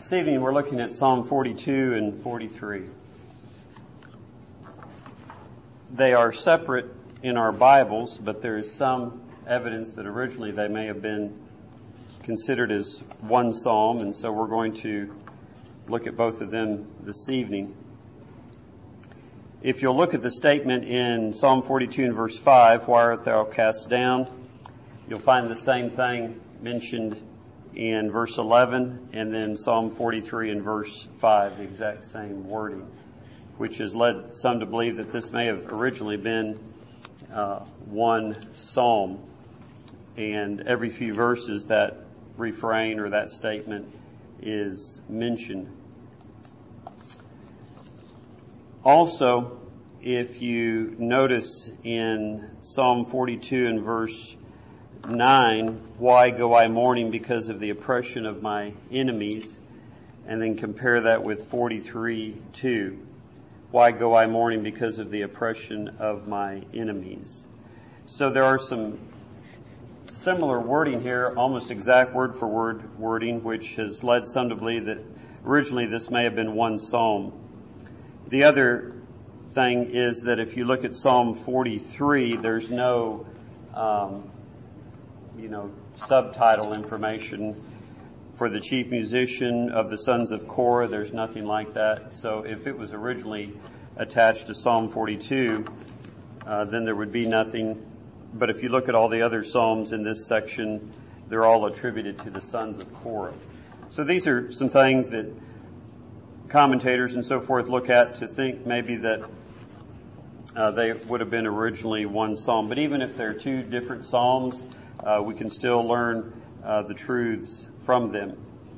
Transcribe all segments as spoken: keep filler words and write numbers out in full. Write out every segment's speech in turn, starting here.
This evening we're looking at Psalm forty-two and forty-three. They are separate in our Bibles, but there is some evidence that originally they may have been considered as one psalm, and so we're going to look at both of them this evening. If you'll look at the statement in Psalm forty-two and verse five, "Why art thou cast down?" you'll find the same thing mentioned in verse eleven, and then Psalm forty-three and verse five, the exact same wording, which has led some to believe that this may have originally been uh, one psalm. And every few verses that refrain or that statement is mentioned. Also, if you notice in Psalm forty-two and verse nine, "Why go I mourning because of the oppression of my enemies?" and then compare that with forty-three two, "Why go I mourning because of the oppression of my enemies?" So there are some similar wording here, almost exact word for word wording, which has led some to believe that originally this may have been one psalm. The other thing is that if you look at Psalm forty-three, there's no um, you know, subtitle information for the chief musician of the sons of Korah. There's nothing like that. So if it was originally attached to Psalm forty-two, uh, then there would be nothing. But if you look at all the other psalms in this section, they're all attributed to the sons of Korah. So these are some things that commentators and so forth look at to think maybe that uh, they would have been originally one psalm. But even if they're two different psalms, Uh, we can still learn uh, the truths from them.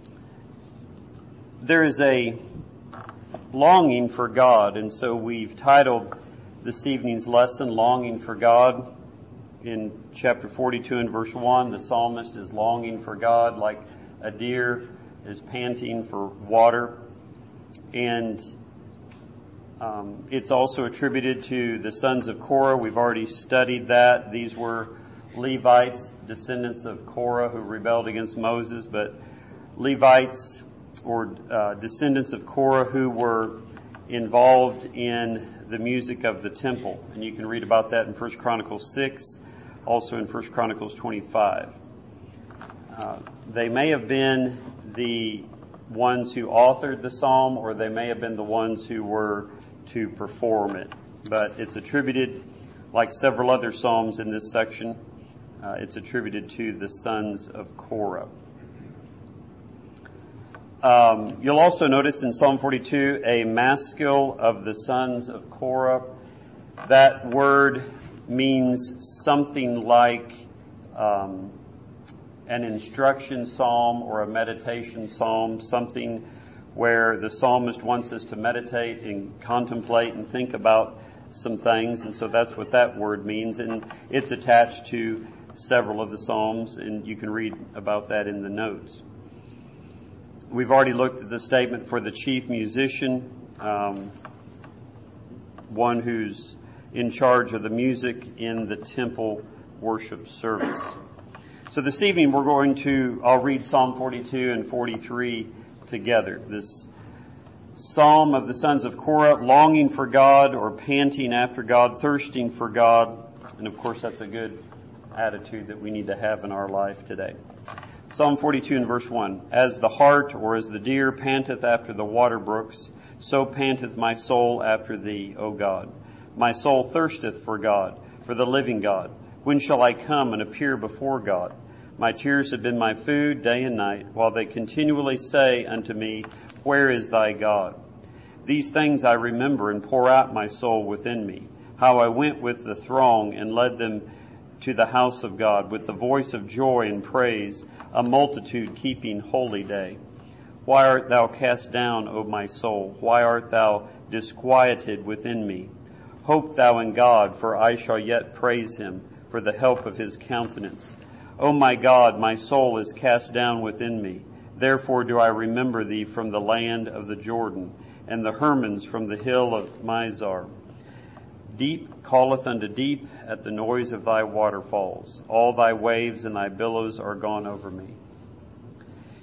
There is a longing for God, and so we've titled this evening's lesson, "Longing for God." In chapter forty-two and verse one, the psalmist is longing for God like a deer is panting for water. And um, it's also attributed to the sons of Korah. We've already studied that. These were Levites, descendants of Korah who rebelled against Moses, but Levites or uh, descendants of Korah who were involved in the music of the temple. And you can read about that in First Chronicles six, also in First Chronicles twenty-five. Uh, they may have been the ones who authored the psalm, or they may have been the ones who were to perform it. But it's attributed, like several other psalms in this section, Uh, it's attributed to the sons of Korah. Um, you'll also notice in Psalm forty-two a maskil of the sons of Korah. That word means something like um, an instruction psalm or a meditation psalm, something where the psalmist wants us to meditate and contemplate and think about some things, and so that's what that word means, and it's attached to several of the psalms, and you can read about that in the notes. We've already looked at the statement for the chief musician, um, one who's in charge of the music in the temple worship service. So this evening we're going to, I'll read Psalm forty-two and forty-three together. This psalm of the sons of Korah, longing for God or panting after God, thirsting for God. And of course that's a good attitude that we need to have in our life today. Psalm forty-two and verse one, "As the hart or as the deer panteth after the water brooks, so panteth my soul after thee, O God. My soul thirsteth for God, for the living God. When shall I come and appear before God? My tears have been my food day and night, while they continually say unto me, Where is thy God? These things I remember and pour out my soul within me, how I went with the throng and led them to the house of God with the voice of joy and praise, a multitude keeping holy day. Why art thou cast down, O my soul? Why art thou disquieted within me? Hope thou in God, for I shall yet praise him for the help of his countenance. O my God, my soul is cast down within me. Therefore do I remember thee from the land of the Jordan, and the Hermons from the hill of Mizar. Deep calleth unto deep at the noise of thy waterfalls. All thy waves and thy billows are gone over me.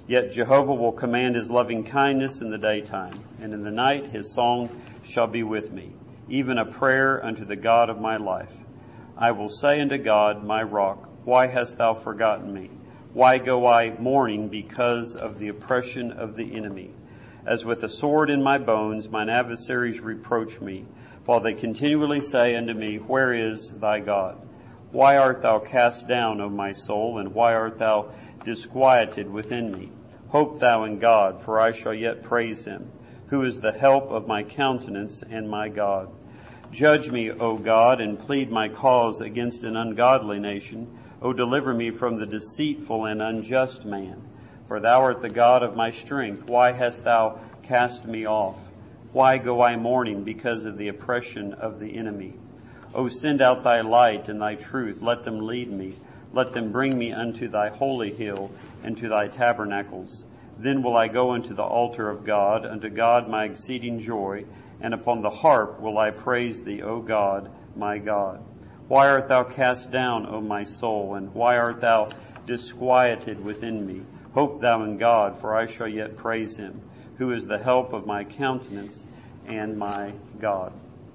Yet Jehovah will command his loving kindness in the daytime, and in the night his song shall be with me, even a prayer unto the God of my life. I will say unto God, my rock, why hast thou forgotten me? Why go I mourning because of the oppression of the enemy? As with a sword in my bones, mine adversaries reproach me, while they continually say unto me, where is thy God? Why art thou cast down, O my soul, and why art thou disquieted within me? Hope thou in God, for I shall yet praise him, who is the help of my countenance and my God. Judge me, O God, and plead my cause against an ungodly nation. O deliver me from the deceitful and unjust man. For thou art the God of my strength. Why hast thou cast me off? Why go I mourning because of the oppression of the enemy? O send out thy light and thy truth. Let them lead me. Let them bring me unto thy holy hill and to thy tabernacles. Then will I go unto the altar of God, unto God my exceeding joy, and upon the harp will I praise thee, O God, my God. Why art thou cast down, O my soul, and why art thou disquieted within me? Hope thou in God, for I shall yet praise him, who is the help of my countenance and my God.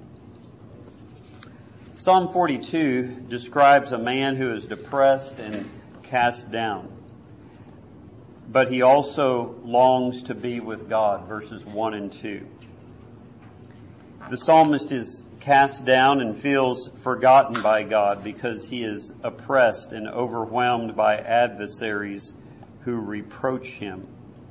Psalm forty-two describes a man who is depressed and cast down, but he also longs to be with God, verses one and two. The psalmist is cast down and feels forgotten by God because he is oppressed and overwhelmed by adversaries who reproach him.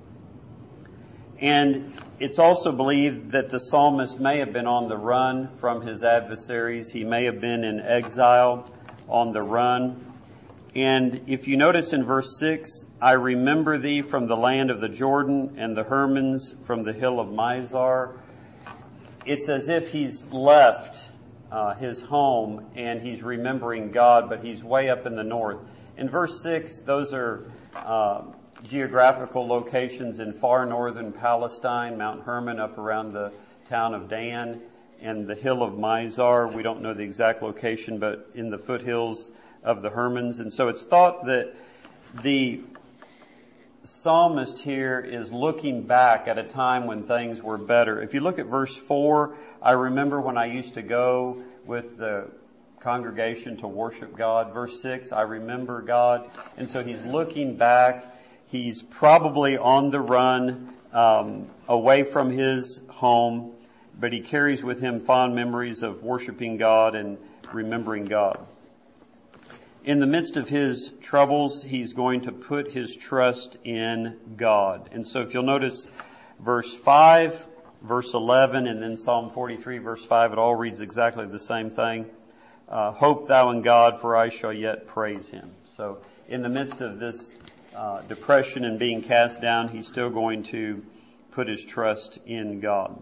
And it's also believed that the psalmist may have been on the run from his adversaries. He may have been in exile on the run. And if you notice in verse six, I remember thee from the land of the Jordan and the Hermons from the hill of Mizar. It's as if he's left uh, his home and he's remembering God, but he's way up in the north. In verse six, those are uh, geographical locations in far northern Palestine, Mount Hermon up around the town of Dan, and the hill of Mizar. We don't know the exact location, but in the foothills of the Hermons. And so it's thought that the psalmist here is looking back at a time when things were better. If you look at verse four, I remember when I used to go with the congregation to worship God. Verse six, I remember God. And so he's looking back. He's probably on the run, um, away from his home, but he carries with him fond memories of worshiping God and remembering God. In the midst of his troubles, he's going to put his trust in God. And so if you'll notice verse five, verse eleven, and then Psalm forty-three, verse five, it all reads exactly the same thing. Uh, hope thou in God, for I shall yet praise him. So in the midst of this uh, depression and being cast down, he's still going to put his trust in God.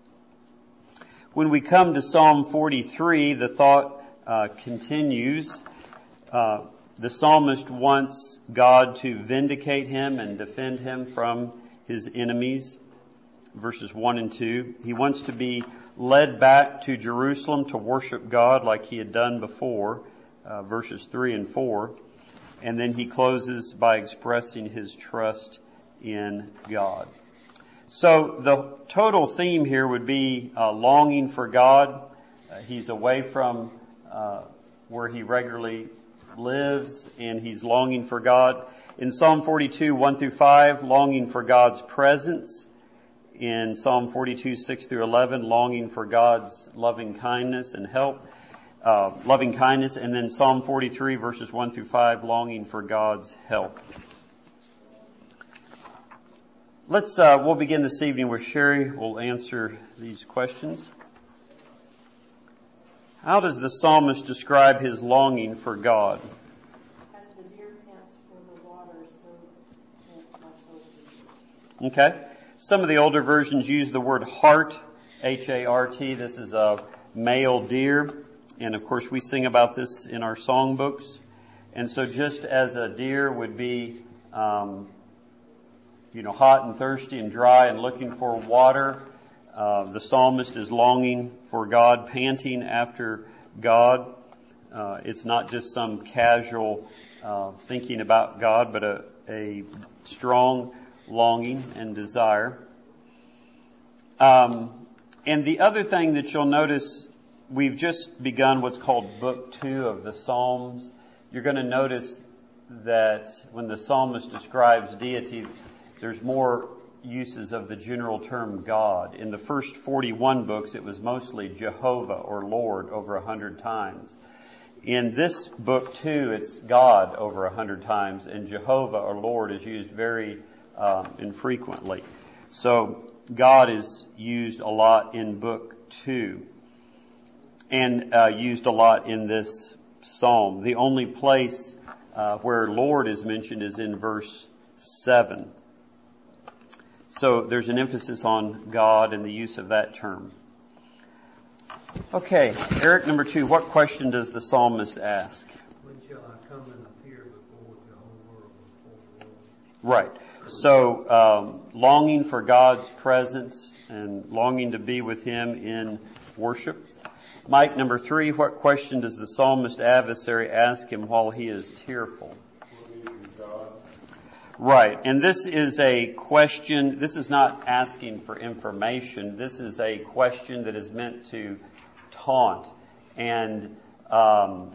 When we come to Psalm forty-three, the thought uh, continues. Uh, the psalmist wants God to vindicate him and defend him from his enemies. Verses one and two. He wants to be led back to Jerusalem to worship God like he had done before. Uh, verses three and four. And then he closes by expressing his trust in God. So the total theme here would be uh, longing for God. Uh, he's away from uh, where he regularly lives, and he's longing for God. In Psalm forty-two, one through five, longing for God's presence. In Psalm forty-two, six through eleven, longing for God's loving kindness and help, uh, loving kindness. And then Psalm forty-three, verses one through five, longing for God's help. Let's, uh, we'll begin this evening with Sherry. We'll answer these questions. How does the psalmist describe his longing for God? As the deer pants for the water, so pants my soul. Okay. Some of the older versions use the word hart, H A R T. This is a male deer. And of course we sing about this in our songbooks. And so just as a deer would be, um, you know, hot and thirsty and dry and looking for water, Uh, the psalmist is longing for God, panting after God. Uh, it's not just some casual uh, thinking about God, but a, a strong longing and desire. Um, and the other thing that you'll notice, we've just begun what's called Book Two of the Psalms. You're going to notice that when the psalmist describes deity, there's more uses of the general term God. In the first forty-one books, it was mostly Jehovah or Lord over a hundred times. In this book too, it's God over a hundred times, and Jehovah or Lord is used very um, infrequently. So God is used a lot in book two, and uh, used a lot in this psalm. The only place uh, where Lord is mentioned is in verse seven. So there's an emphasis on God and the use of that term. Okay, Eric, number two, what question does the psalmist ask? When shall I come and appear before Jehovah or before the Lord? Right. So, um, longing for God's presence and longing to be with Him in worship. Mike, number three, what question does the psalmist adversary ask him while he is tearful? Right. And this is a question, this is not asking for information. This is a question that is meant to taunt and um,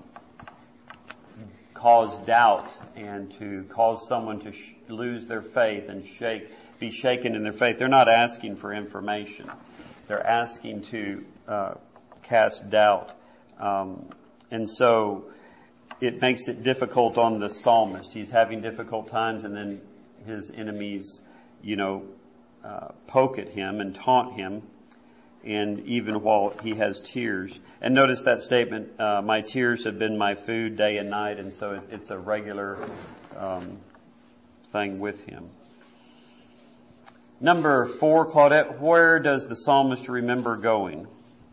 cause doubt and to cause someone to sh- lose their faith and shake, be shaken in their faith. They're not asking for information. They're asking to uh, cast doubt. Um, and so it makes it difficult on the psalmist. He's having difficult times, and then his enemies, you know, uh, poke at him and taunt him, and even while he has tears. And notice that statement, uh, my tears have been my food day and night, and so it, it's a regular um, thing with him. Number four, Claudette, where does the psalmist remember going?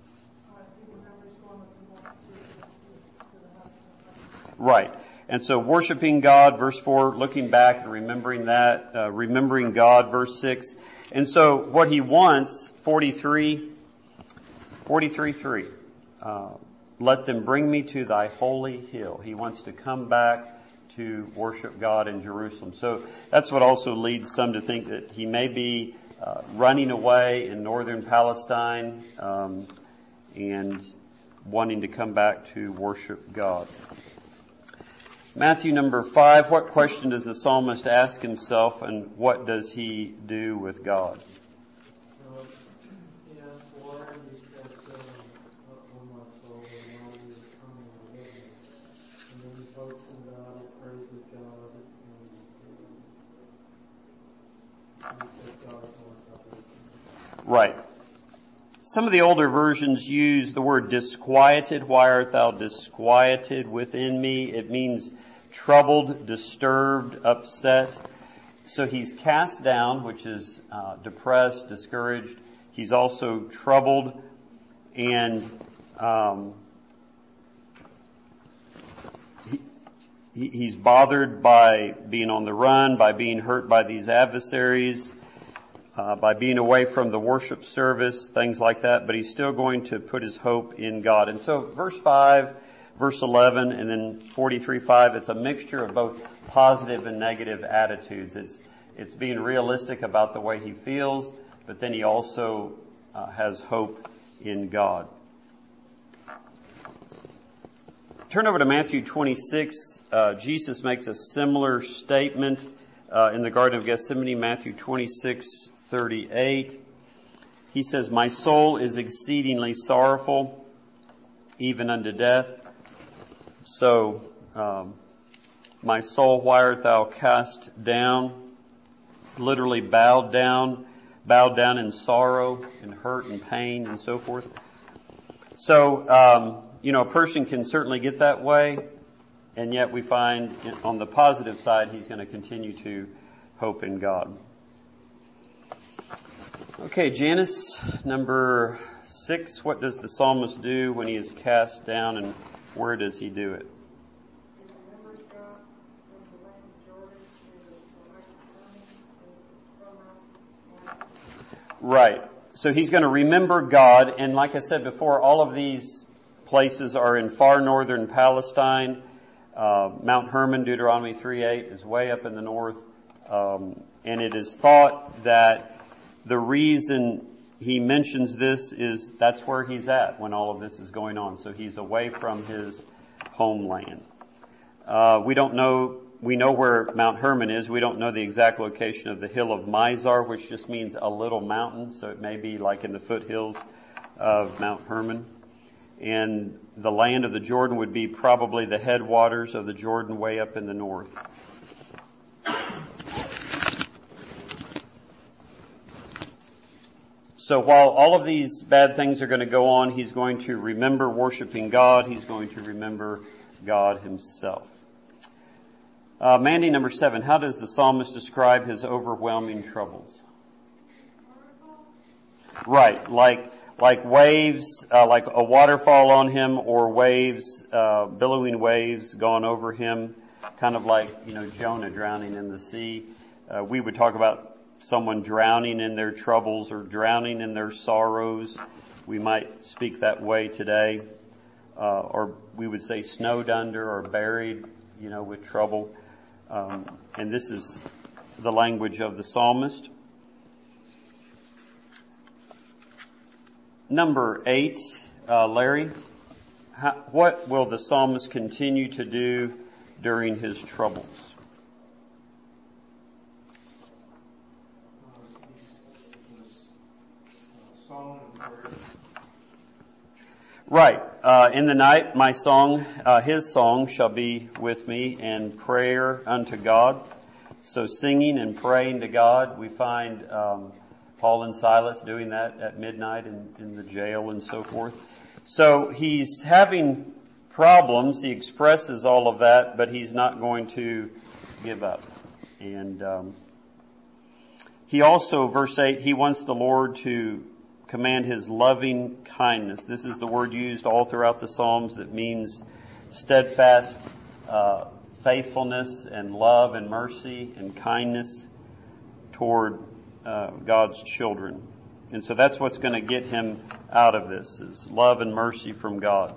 Right. And so worshiping God, verse four, looking back and remembering that, uh, remembering God, verse six. And so what he wants, forty-three, forty-three, three, uh, let them bring me to thy holy hill. He wants to come back to worship God in Jerusalem. So that's what also leads some to think that he may be uh, running away in northern Palestine um, and wanting to come back to worship God. Matthew number five, what question does the psalmist ask himself, and what does he do with God? Uh, he asked, why are you cast down on my soul, and why are you coming with me? And then he hopes in God, he praises God, and he says, God is my salvation. Right. Some of the older versions use the word disquieted. Why art thou disquieted within me? It means troubled, disturbed, upset. So he's cast down, which is uh, depressed, discouraged. He's also troubled, and um, he, he's bothered by being on the run, by being hurt by these adversaries, Uh, by being away from the worship service, things like that, but he's still going to put his hope in God. And so verse five, verse eleven, and then forty-three five, it's a mixture of both positive and negative attitudes. It's it's being realistic about the way he feels, but then he also uh, has hope in God. Turn over to Matthew twenty-six. Uh, Jesus makes a similar statement uh, in the Garden of Gethsemane, Matthew twenty-six thirty-eight. He says, my soul is exceedingly sorrowful, even unto death. So, um, my soul, why art thou cast down? Literally bowed down, bowed down in sorrow and hurt and pain and so forth. So, um, you know, a person can certainly get that way, and yet we find on the positive side, he's going to continue to hope in God. Okay, Janice, number six, what does the psalmist do when he is cast down, and where does he do it? Right. So he's going to remember God, and like I said before, all of these places are in far northern Palestine. Uh, Mount Hermon, Deuteronomy three eight, is way up in the north. Um, and it is thought that the reason he mentions this is that's where he's at when all of this is going on. So he's away from his homeland. Uh, we don't know, we know where Mount Hermon is. We don't know the exact location of the hill of Mizar, which just means a little mountain. So it may be like in the foothills of Mount Hermon. And the land of the Jordan would be probably the headwaters of the Jordan way up in the north. So while all of these bad things are going to go on, he's going to remember worshiping God. He's going to remember God himself. Uh, Mandy, number seven, how does the psalmist describe his overwhelming troubles? Right, like like waves, uh, like a waterfall on him, or waves, uh, billowing waves gone over him, kind of like, you know, Jonah drowning in the sea. Uh, we would talk about someone drowning in their troubles or drowning in their sorrows. We might speak that way today. Uh, or we would say snowed under or buried, you know, with trouble. Um, and this is the language of the psalmist. Number eight, uh, Larry, how, what will the psalmist continue to do during his troubles? Right. Uh, in the night, my song, uh, his song shall be with me, and prayer unto God. So singing and praying to God, we find um, Paul and Silas doing that at midnight in, in the jail and so forth. So he's having problems. He expresses all of that, but he's not going to give up. And um, he also, verse eight, he wants the Lord to command his loving kindness. This is the word used all throughout the Psalms that means steadfast uh, faithfulness and love and mercy and kindness toward uh, God's children. And so that's what's going to get him out of this, is love and mercy from God.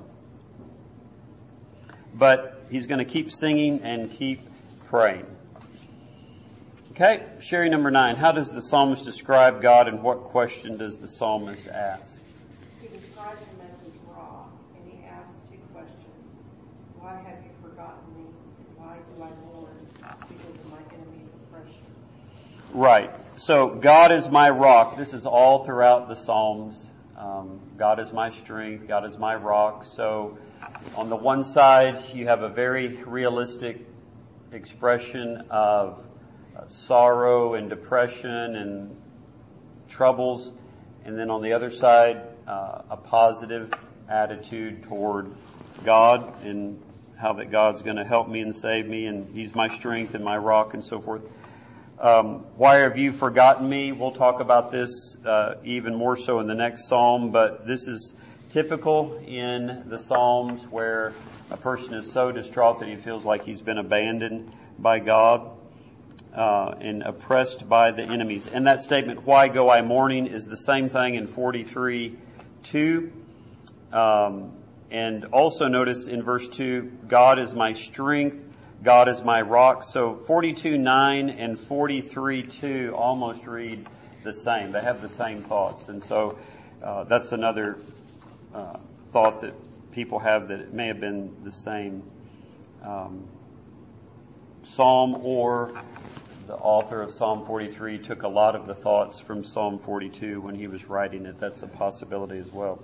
But he's going to keep singing and keep praying. Okay, Sherry, number nine. How does the psalmist describe God, and what question does the psalmist ask? He describes him as his rock, and he asks two questions. Why have you forgotten me? And why do I mourn because of my enemy's oppression? Right. So God is my rock. This is all throughout the Psalms. Um, God is my strength. God is my rock. So on the one side, you have a very realistic expression of Uh, sorrow and depression and troubles, and then on the other side, uh, a positive attitude toward God and how that God's going to help me and save me, and He's my strength and my rock and so forth. Um, why have you forgotten me? We'll talk about this uh, even more so in the next psalm, but this is typical in the Psalms where a person is so distraught that he feels like he's been abandoned by God. Uh, and oppressed by the enemies. And that statement, why go I mourning, is the same thing in forty-three two. Um, and also notice in verse two, God is my strength, God is my rock. So forty-two nine and forty-three two almost read the same. They have the same thoughts. And so uh, that's another uh, thought that people have, that it may have been the same um, psalm, or the author of Psalm forty-three took a lot of the thoughts from Psalm forty-two when he was writing it. That's a possibility as well.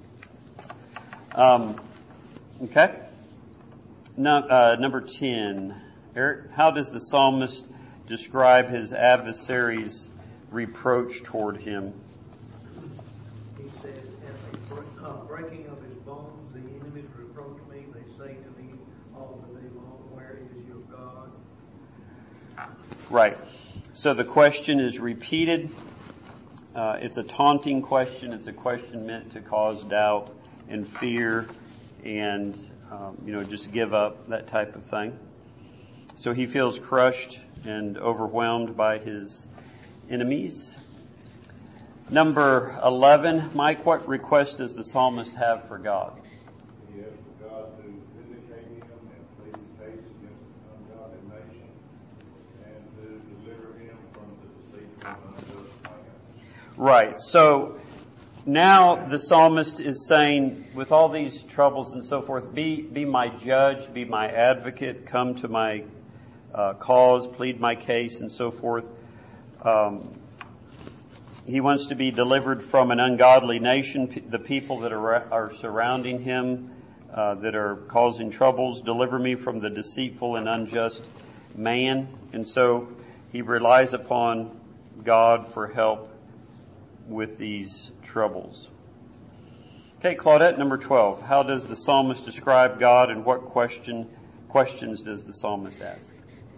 Um, okay. No, uh, number ten. Eric, how does the psalmist describe his adversary's reproach toward him? He says, at the bre- uh, breaking of his bones, the enemies reproach me. They say to me all the day long, where is your God? Right. So the question is repeated. Uh, it's a taunting question. It's a question meant to cause doubt and fear and, um, you know, just give up, that type of thing. So he feels crushed and overwhelmed by his enemies. Number eleven, Mike, what request does the psalmist have for God? He asks for God to vindicate him and plead his case against the ungodly nation, and to deliver unjust man. Right. So now the psalmist is saying, with all these troubles and so forth, be be my judge, be my advocate, come to my uh, cause, plead my case, and so forth. Um, he wants to be delivered from an ungodly nation, p- the people that are, are surrounding him, uh, that are causing troubles. Deliver me from the deceitful and unjust man. And so he relies upon God for help with these troubles. Okay, Claudette, number twelve. How does the psalmist describe God, and what question questions does the psalmist ask?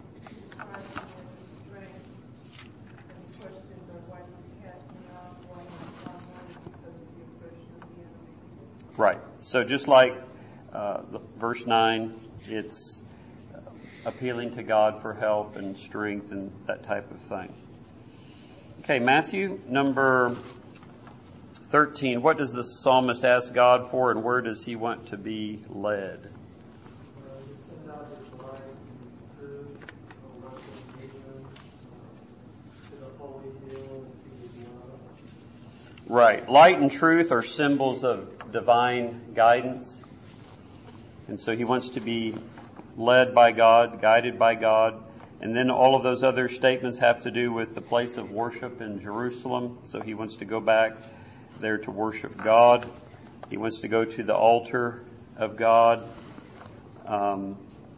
Right. So just like uh, the, verse nine, it's uh, appealing to God for help and strength and that type of thing. Okay, Matthew, number thirteen. What does the psalmist ask God for, and where does he want to be led? Right. Light and truth are symbols of divine guidance. And so he wants to be led by God, guided by God. And then all of those other statements have to do with the place of worship in Jerusalem. So he wants to go back there to worship God. He wants to go to the altar of God. Um,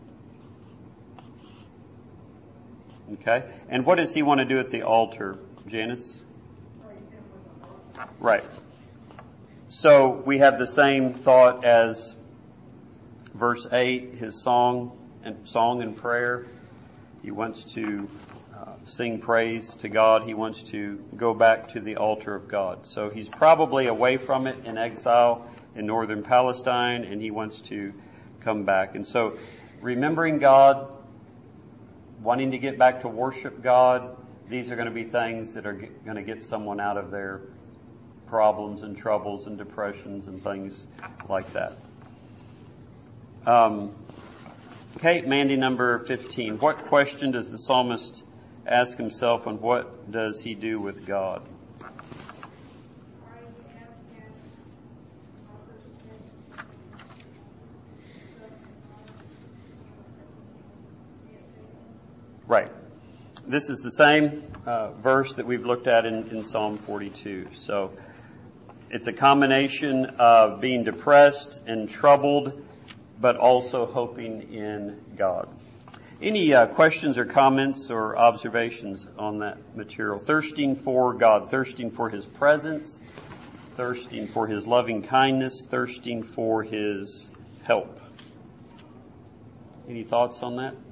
okay. And what does he want to do at the altar, Janice? Right. So we have the same thought as verse eight, his song and song and prayer. He wants to uh, sing praise to God. He wants to go back to the altar of God. So he's probably away from it in exile in northern Palestine, and he wants to come back. And so remembering God, wanting to get back to worship God, these are going to be things that are get, going to get someone out of their problems and troubles and depressions and things like that. Um, okay, Mandy, number fifteen. What question does the psalmist ask himself, and what does he do with God? Right. This is the same uh, verse that we've looked at in, in Psalm forty-two. So it's a combination of being depressed and troubled, but also hoping in God. Any uh, questions or comments or observations on that material? Thirsting for God, thirsting for His presence, thirsting for His loving kindness, thirsting for His help. Any thoughts on that?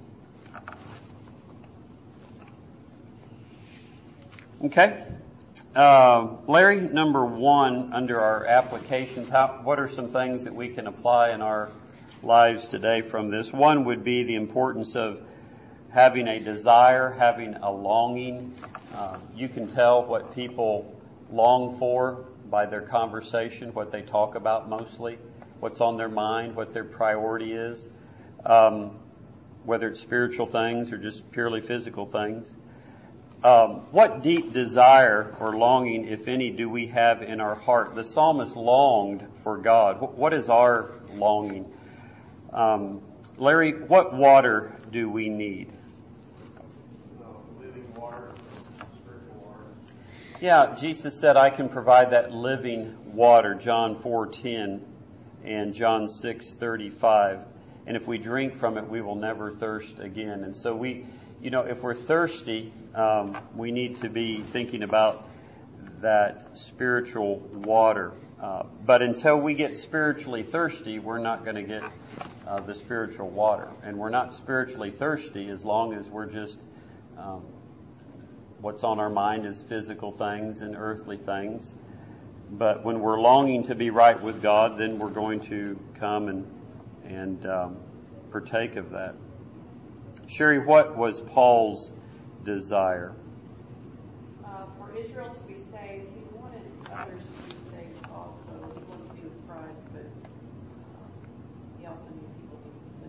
Okay. Uh, Larry, number one, under our applications, how, what are some things that we can apply in our lives today from this? One would be the importance of having a desire, having a longing. Uh, you can tell what people long for by their conversation, what they talk about mostly, what's on their mind, what their priority is, um, whether it's spiritual things or just purely physical things. Um, what deep desire or longing, if any, do we have in our heart? The psalmist longed for God. What is our longing? Um, Larry, what water do we need? Living water, spiritual water. Yeah, Jesus said, I can provide that living water, John four ten and John six thirty-five. And if we drink from it, we will never thirst again. And so we, you know, if we're thirsty, um, we need to be thinking about that spiritual water. Uh, but until we get spiritually thirsty, we're not going to get uh, the spiritual water. And we're not spiritually thirsty as long as we're just, um, what's on our mind is physical things and earthly things. But when we're longing to be right with God, then we're going to come and, and um, partake of that. Sherry, what was Paul's desire? Uh, for Israel to be saved, he wanted others to be saved also. He wanted to be with Christ, but um, he also knew people to be saved.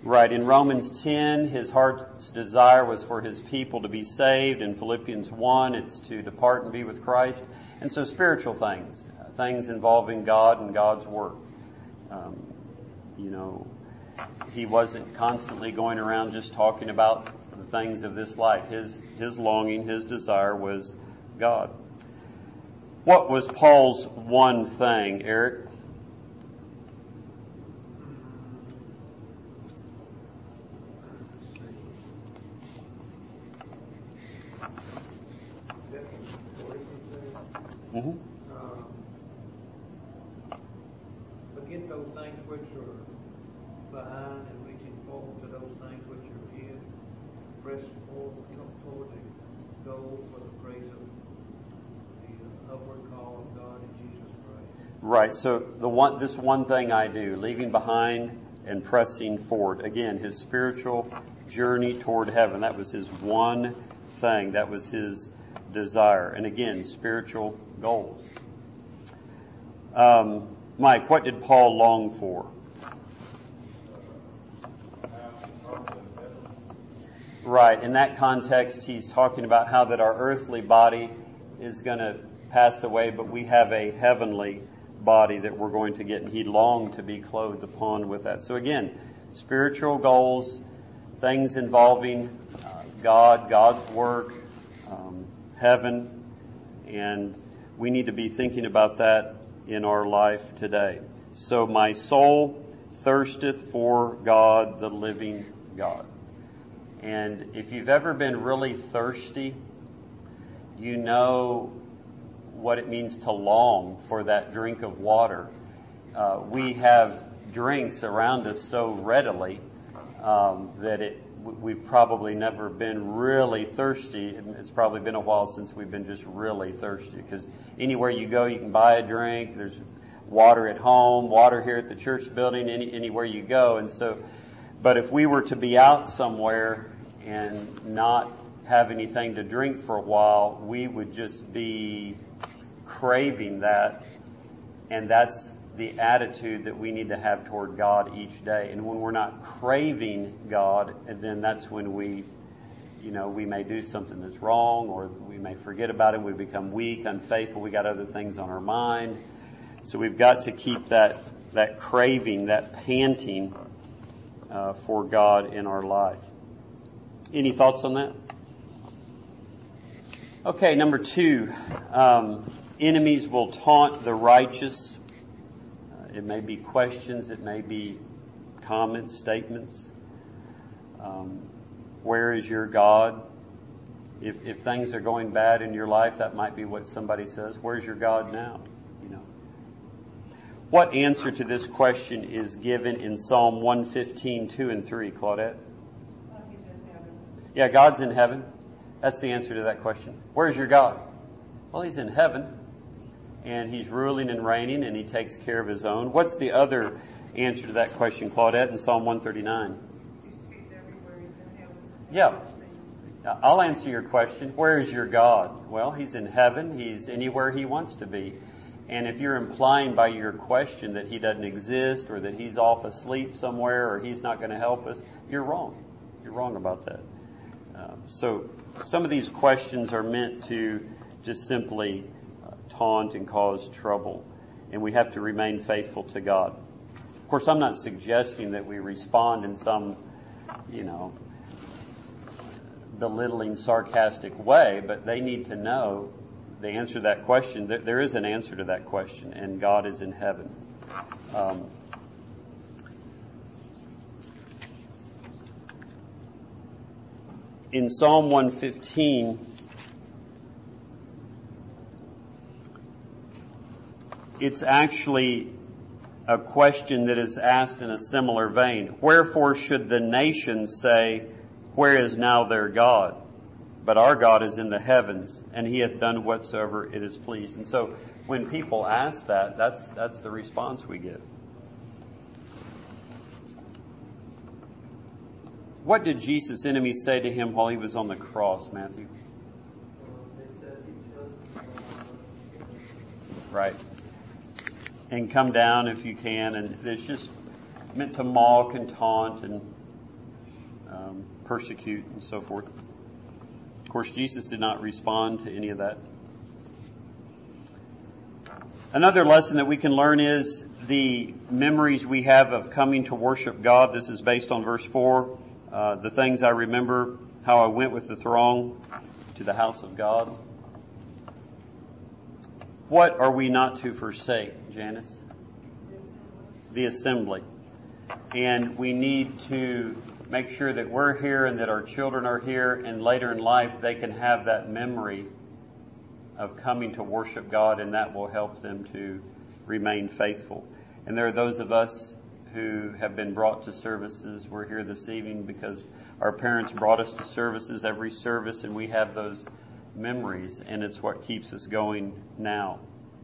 Right. In Romans ten, his heart's desire was for his people to be saved. In Philippians one, it's to depart and be with Christ. And so spiritual things, things involving God and God's work. Um, you know, he wasn't constantly going around just talking about the things of this life. His, his longing, his desire was God. What was Paul's one thing, Eric? Mm-hmm. Um, forget those things which are behind and reaching forward to those things which are ahead. Press forward, come toward the goal for the praise of the upward call of God in Jesus Christ. Right. So the one, this one thing I do, leaving behind and pressing forward. Again, his spiritual journey toward heaven. That was his one thing. That was his desire. And again, spiritual goals. Um, Mike, what did Paul long for? Right. In that context, he's talking about how that our earthly body is going to pass away, but we have a heavenly body that we're going to get, and he longed to be clothed upon with that. So again, spiritual goals, things involving uh, God, God's work, um, heaven, and we need to be thinking about that in our life today. So my soul thirsteth for God, the living God. And if you've ever been really thirsty, you know what it means to long for that drink of water. Uh, we have drinks around us so readily um, that it we've probably never been really thirsty. It's probably been a while since we've been just really thirsty, because anywhere you go, you can buy a drink. There's water at home, water here at the church building, any, anywhere you go. And so, but if we were to be out somewhere and not have anything to drink for a while, we would just be craving that. And that's the attitude that we need to have toward God each day. And when we're not craving God, and then that's when we, you know, we may do something that's wrong, or we may forget about it. We become weak, unfaithful. We got other things on our mind. So we've got to keep that, that craving, that panting uh, for God in our life. Any thoughts on that? Okay, number two. Um, enemies will taunt the righteous. It may be questions. It may be comments, statements. Um, where is your God? If, if things are going bad in your life, that might be what somebody says. Where's your God now? You know. What answer to this question is given in Psalm one fifteen, two and three, Claudette? Well, he's in heaven. Yeah, God's in heaven. That's the answer to that question. Where's your God? Well, he's in heaven. And he's ruling and reigning, and he takes care of his own. What's the other answer to that question, Claudette, in Psalm one thirty-nine? He's, he's everywhere. He's in heaven. Yeah. I'll answer your question. Where is your God? Well, he's in heaven. He's anywhere he wants to be. And if you're implying by your question that he doesn't exist, or that he's off asleep somewhere, or he's not going to help us, you're wrong. You're wrong about that. Um, so some of these questions are meant to just simply taunt and cause trouble, and we have to remain faithful to God. Of course, I'm not suggesting that we respond in some, you know, belittling, sarcastic way, but they need to know the answer to that question. There is an answer to that question, and God is in heaven. Um, in Psalm one fifteen, it's actually a question that is asked in a similar vein. Wherefore should the nations say, where is now their God? But our God is in the heavens, and he hath done whatsoever it is pleased. And so when people ask that, that's that's the response we give. What did Jesus' enemies say to him while he was on the cross, Matthew? Right. And come down if you can. And it's just meant to mock and taunt and persecute and so forth. Of course, Jesus did not respond to any of that. Another lesson that we can learn is the memories we have of coming to worship God. This is based on verse four. Uh, the things I remember, how I went with the throng to the house of God. What are we not to forsake, Janice? The assembly. And we need to make sure that we're here and that our children are here, and later in life they can have that memory of coming to worship God, and that will help them to remain faithful. And there are those of us who have been brought to services. We're here this evening because our parents brought us to services every service, and we have those memories, and it's what keeps us going now.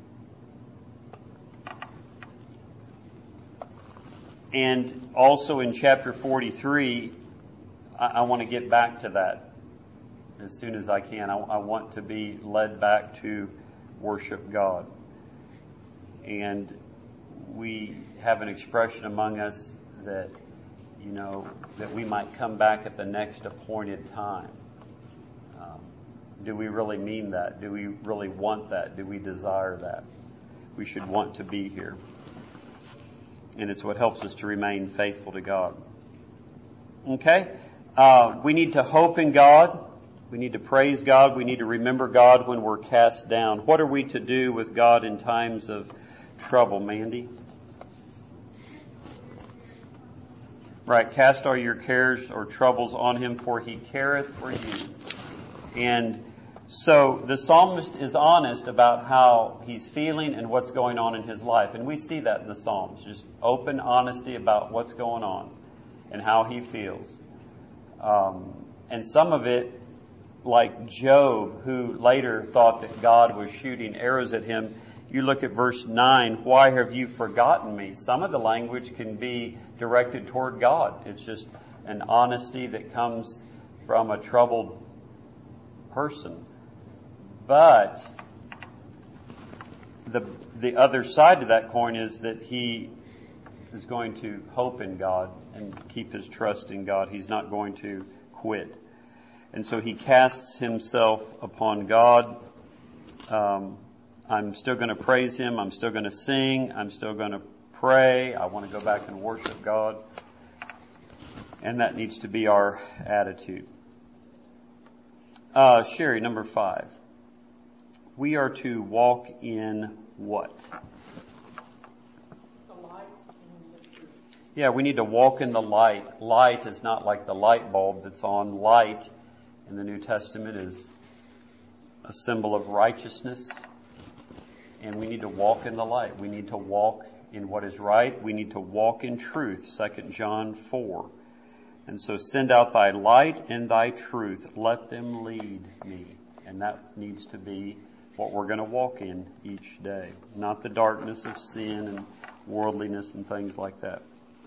And also in chapter forty-three, I, I want to get back to that as soon as I can. I, I want to be led back to worship God. And we have an expression among us that, you know, that we might come back at the next appointed time. Um, do we really mean that? Do we really want that? Do we desire that? We should want to be here. And it's what helps us to remain faithful to God. Okay? Uh, we need to hope in God. We need to praise God. We need to remember God when we're cast down. What are we to do with God in times of trouble, Mandy? Right. Cast all your cares or troubles on Him, for He careth for you. And so the psalmist is honest about how he's feeling and what's going on in his life. And we see that in the Psalms. Just open honesty about what's going on and how he feels. Um, and some of it, like Job, who later thought that God was shooting arrows at him. You look at verse nine, why have you forgotten me? Some of the language can be directed toward God. It's just an honesty that comes from a troubled person. But the the other side of that coin is that he is going to hope in God and keep his trust in God. He's not going to quit. And so he casts himself upon God. Um, I'm still going to praise Him. I'm still going to sing. I'm still going to pray. I want to go back and worship God. And that needs to be our attitude. Uh, Sherry, number five. We are to walk in what? The light and the truth. Yeah, we need to walk in the light. Light is not like the light bulb that's on. Light in the New Testament is a symbol of righteousness. And we need to walk in the light. We need to walk in what is right. We need to walk in truth, Second John four. And so send out thy light and thy truth. Let them lead me. And that needs to be what we're going to walk in each day. Not the darkness of sin and worldliness and things like that.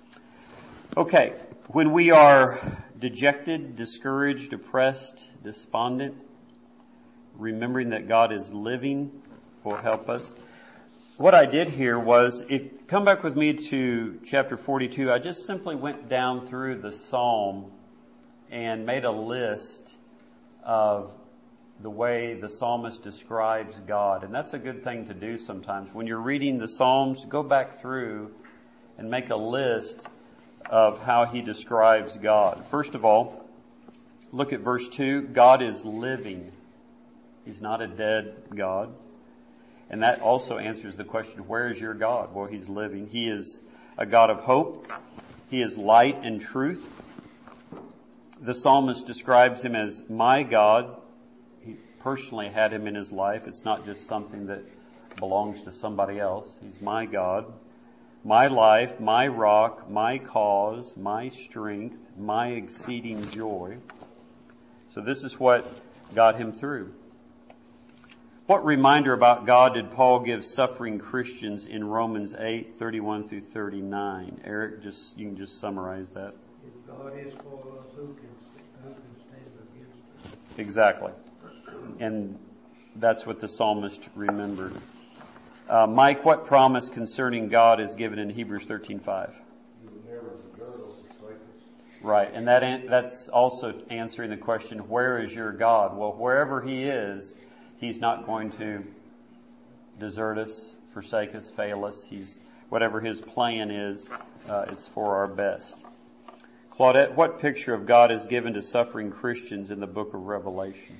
Okay, when we are dejected, discouraged, depressed, despondent, remembering that God is living will help us. What I did here was, if come back with me to chapter forty-two, I just simply went down through the psalm and made a list of the way the psalmist describes God. And that's a good thing to do sometimes. When you're reading the Psalms, go back through and make a list of how he describes God. First of all, look at verse two. God is living. He's not a dead God. And that also answers the question, where is your God? Well, He's living. He is a God of hope. He is light and truth. The psalmist describes Him as my God. He personally had Him in his life. It's not just something that belongs to somebody else. He's my God, my life, my rock, my cause, my strength, my exceeding joy. So this is what got him through. What reminder about God did Paul give suffering Christians in Romans eight, thirty-one through thirty-nine? Eric, just you can just summarize that. If God is for us, who can, who can stand against us? Exactly. And that's what the psalmist remembered. Uh, Mike, what promise concerning God is given in Hebrews thirteen five? You will never regard or forsake us. Right, and that an- that's also answering the question, where is your God? Well, wherever He is, He's not going to desert us, forsake us, fail us. He's whatever His plan is, uh, it's for our best. Claudette, what picture of God is given to suffering Christians in the book of Revelation?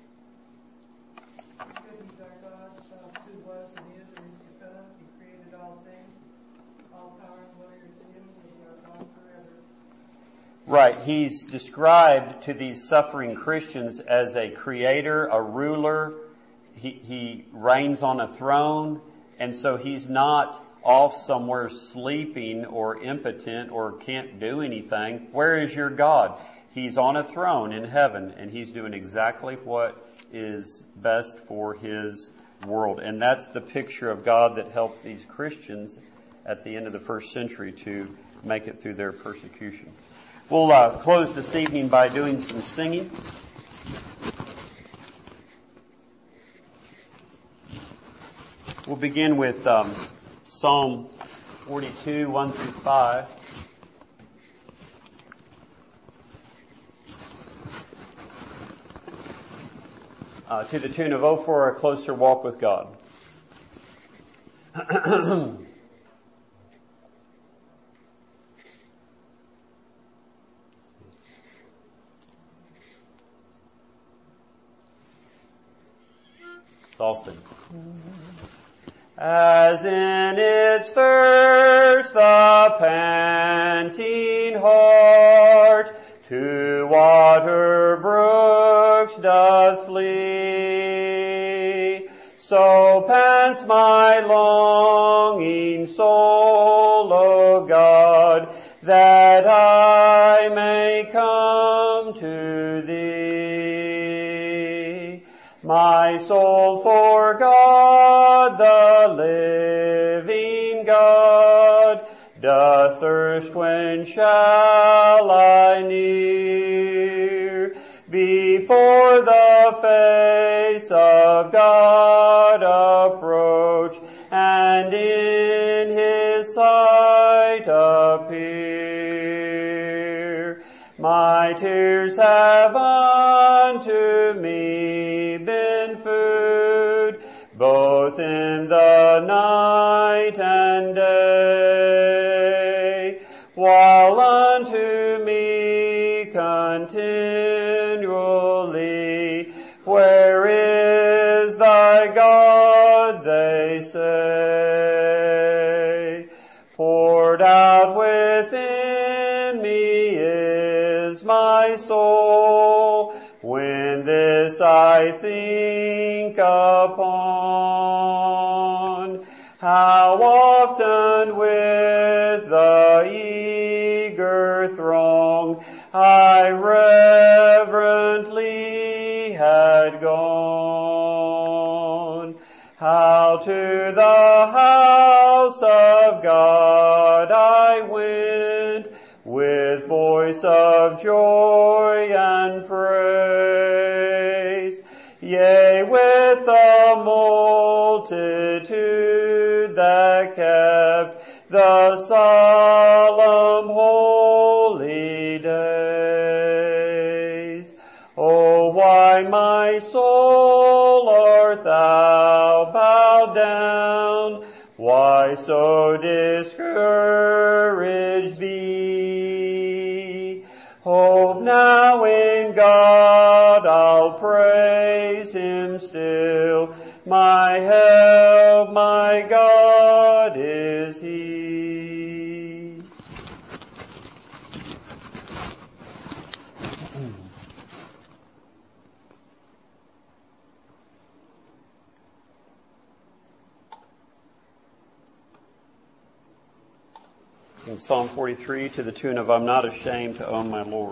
He's our God, uh, who was and is and is to come. He created all things. All power and glory is in Him. He is our God forever. Right. He's described to these suffering Christians as a creator, a ruler. He, he reigns on a throne, and so He's not off somewhere sleeping or impotent or can't do anything. Where is your God? He's on a throne in heaven, and He's doing exactly what is best for His world. And that's the picture of God that helped these Christians at the end of the first century to make it through their persecution. We'll uh, close this evening by doing some singing. We'll begin with um, Psalm forty-two, one through five. Uh, to the tune of "Oh, for a Closer Walk with God." It's all sing. As in its thirst the panting heart to water brooks doth flee, so pants my longing soul, O God, that I may come to Thee. My soul for God, the living God, doth thirst. When shall I near before the face of God approach, and in His sight appear? My tears have unto me been food, both in the night and day, while unto me continually, where is thy God, they say. Poured out within me is my soul, when this I think upon. How often with the eager throng I reverently had gone. How to the house of God I went, with voice of joy and praise, yea, with the multitude that kept the solemn holy days. Oh, why, my soul, art thou bowed down? Why so discouraged be? Hope now in God, I'll praise Him still. My help, my God is He. In Psalm forty-three, to the tune of "I'm not ashamed to own my Lord."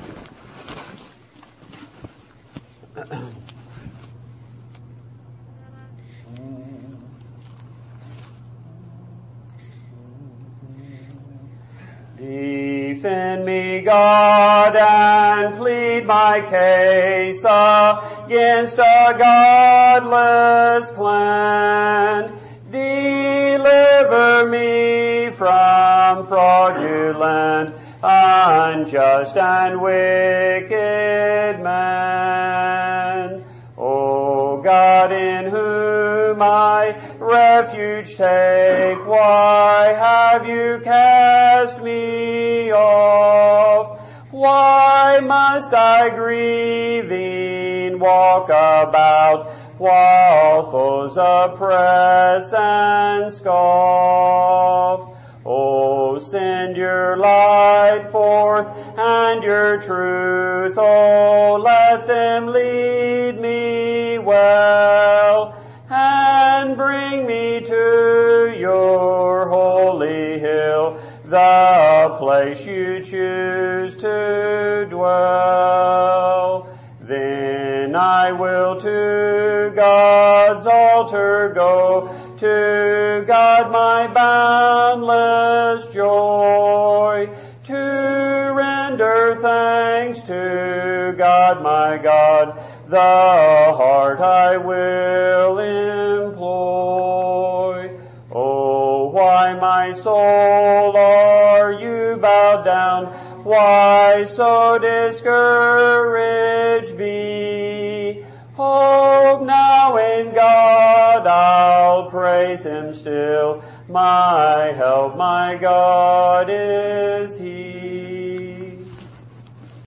Defend me, God, and plead my case against a godless clan. Deliver me from fraudulent unjust and wicked man. O God, in whom I refuge take, why have you cast me off? Why must I grieving walk about, while foes oppress and scoff? O send your light forth and your truth, O let them lead me well, and bring me to your holy hill, the place you choose to dwell. Then I will to God's altar go, to God my boundless joy, to render thanks to God my God, the heart I will employ. Oh, why, my soul, are you bowed down? Why so discouraged be? Hope now in God, I'll praise Him still. My help, my God is